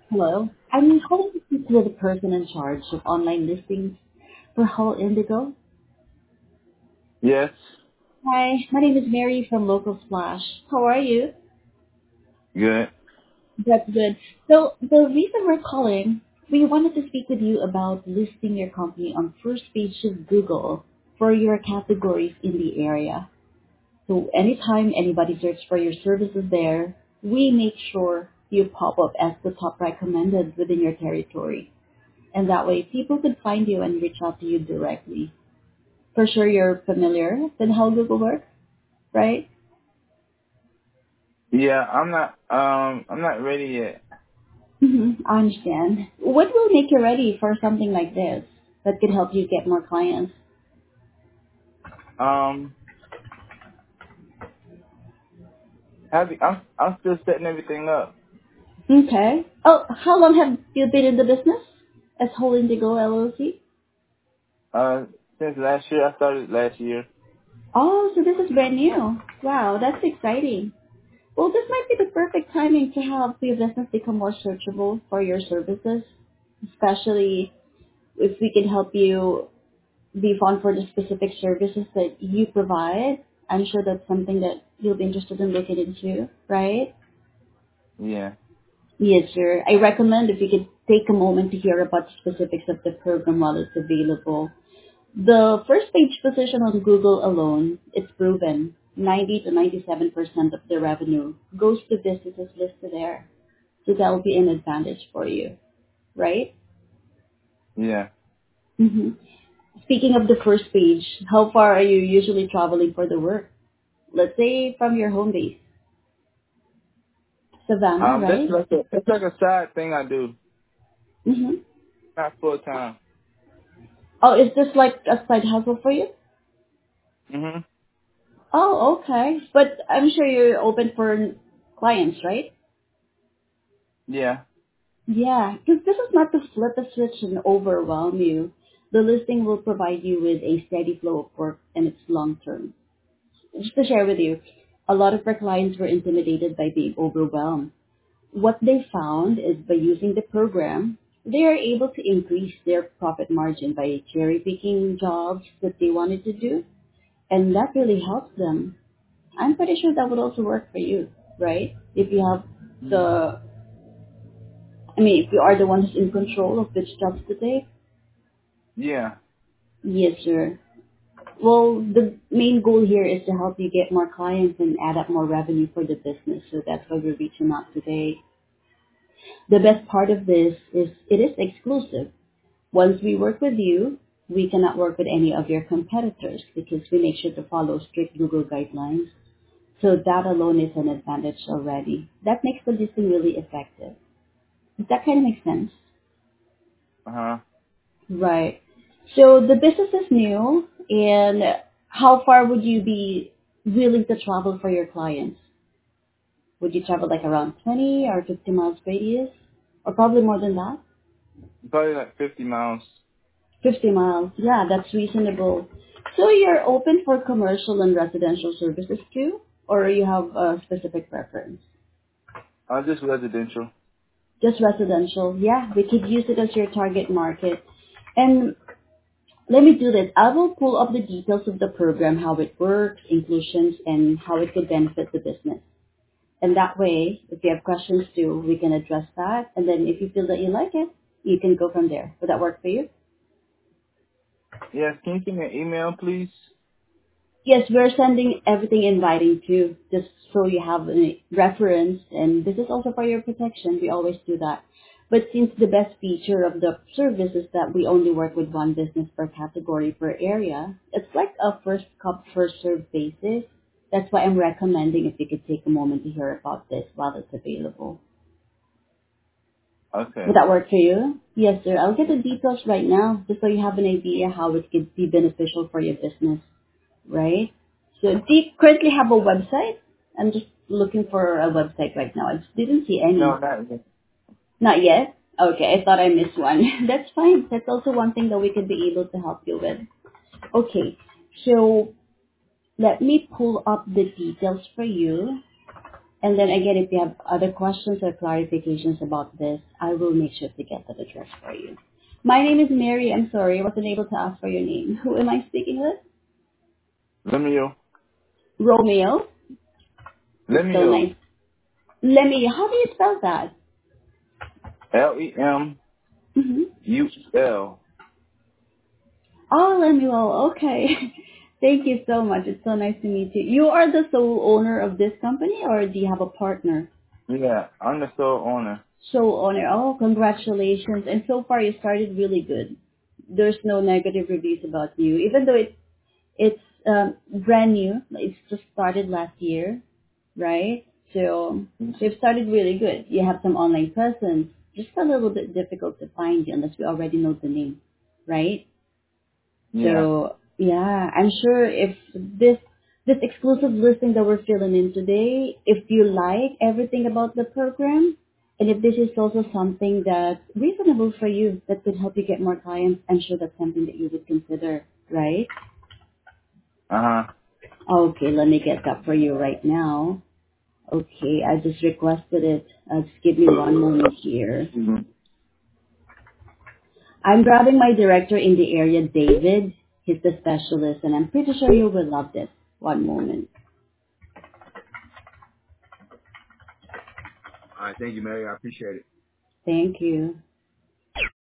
Hello. I'm calling to speak with the person in charge of online listings for Hull Indigo. Yes. Hi, my name is Mary from Local Splash. How are you? Good. That's good. So the reason we're calling, we wanted to speak with you about listing your company on first page of Google for your categories in the area. So anytime anybody searches for your services there, we make sure you pop up as the top recommended within your territory. And that way people could find you and reach out to you directly. For sure you're familiar with how Google works, right? Yeah, I'm not ready yet. I understand. What will make you ready for something like this that could help you get more clients? Um, I'm still setting everything up. Okay. Oh, how long have you been in the business as Whole Indigo LLC? Uh, since last year, I started last year. Oh, so this is brand new. Wow, that's exciting. Well, this might be the perfect timing to help your business become more searchable for your services, especially if we can help you be found for the specific services that you provide. I'm sure that's something that you'll be interested in looking into, right? Yeah. Yes, sir. I recommend if you could take a moment to hear about the specifics of the program while it's available. The first page position on Google alone, it's proven 90 to 97% of the revenue goes to businesses listed there. So that'll be an advantage for you, right? Yeah. hmm Speaking of the first page, how far are you usually traveling for the work? Let's say from your home base, Savannah, That's right? like it's like a side thing I do, Mm-hmm. not full time. Oh, is this like a side hustle for you? Mhm. Oh, okay. But I'm sure you're open for clients, right? Yeah. Yeah, because this is not to flip a switch and overwhelm you. The listing will provide you with a steady flow of work and it's long term. Just to share with you, a lot of our clients were intimidated by being overwhelmed. What they found is by using the program, they are able to increase their profit margin by cherry picking jobs that they wanted to do, and that really helps them. I'm pretty sure that would also work for you, right? If you have Mhm. the, I mean, if you are the one who's in control of which jobs to take, Yeah. yes, sir. Well, the main goal here is to help you get more clients and add up more revenue for the business. So that's why we're reaching out today. The best part of this is it is exclusive. Once we work with you, we cannot work with any of your competitors because we make sure to follow strict Google guidelines. So that alone is an advantage already. That makes the listing really effective. Does that kind of make sense? Uh huh. Right. So the business is new, and how far would you be willing to travel for your clients? Would you travel like around 20 or 50 miles radius? Or probably more than that? Probably like 50 miles. 50 miles. Yeah, that's reasonable. So you're open for commercial and residential services too? Or you have a specific preference? Just residential. Just residential. Yeah, we could use it as your target market. And let me do this. I will pull up the details of the program, how it works, inclusions, and how it could benefit the business. And that way, if you have questions too, we can address that. And then if you feel that you like it, you can go from there. Would that work for you? Yes. Can you send me an email, please? Yes, we're sending everything in writing too, just so you have a reference. And this is also for your protection. We always do that. But since the best feature of the service is that we only work with one business per category per area, it's like a first come, first served basis. That's why I'm recommending if you could take a moment to hear about this while it's available. Would Okay. that work for you? Yes, sir. I'll get the details right now, just so you have an idea how it could be beneficial for your business, right? So do you currently have a website? I'm just looking for a website right now. I just didn't see No, any. not yet. Not yet? Okay, I thought I missed one. That's fine. That's also one thing that we could be able to help you with. Okay, so let me pull up the details for you. And then again, if you have other questions or clarifications about this, I will make sure to get that addressed for you. My name is Mary. I'm sorry, I wasn't able to ask for your name. Who am I speaking with? Lemuel. Romeo. It's so Lemuel. nice. Lemmy, how do you spell that? Lemuel. Mm-hmm. Oh, Lemuel. Okay. Thank you so much. It's so nice to meet you. You are the sole owner of this company, or do you have a partner? Yeah, I'm the sole owner. Sole owner. Oh, congratulations. And so far, you started really good. There's no negative reviews about you, even though it's brand new. It's just started last year, right? So you've started really good. You have some online presence. Just a little bit difficult to find you unless we already know the name, right? Yeah. So yeah, I'm sure if this exclusive listing that we're filling in today, if you like everything about the program, and if this is also something that's reasonable for you that could help you get more clients, I'm sure that's something that you would consider, right? Uh-huh. Okay, let me get that for you right now. Okay, I just requested it. Just give me one moment here. Mhm. I'm grabbing my director in the area, David. He's the specialist, and I'm pretty sure you will love this. One moment. All right, thank you, Mary. I appreciate it. Thank you.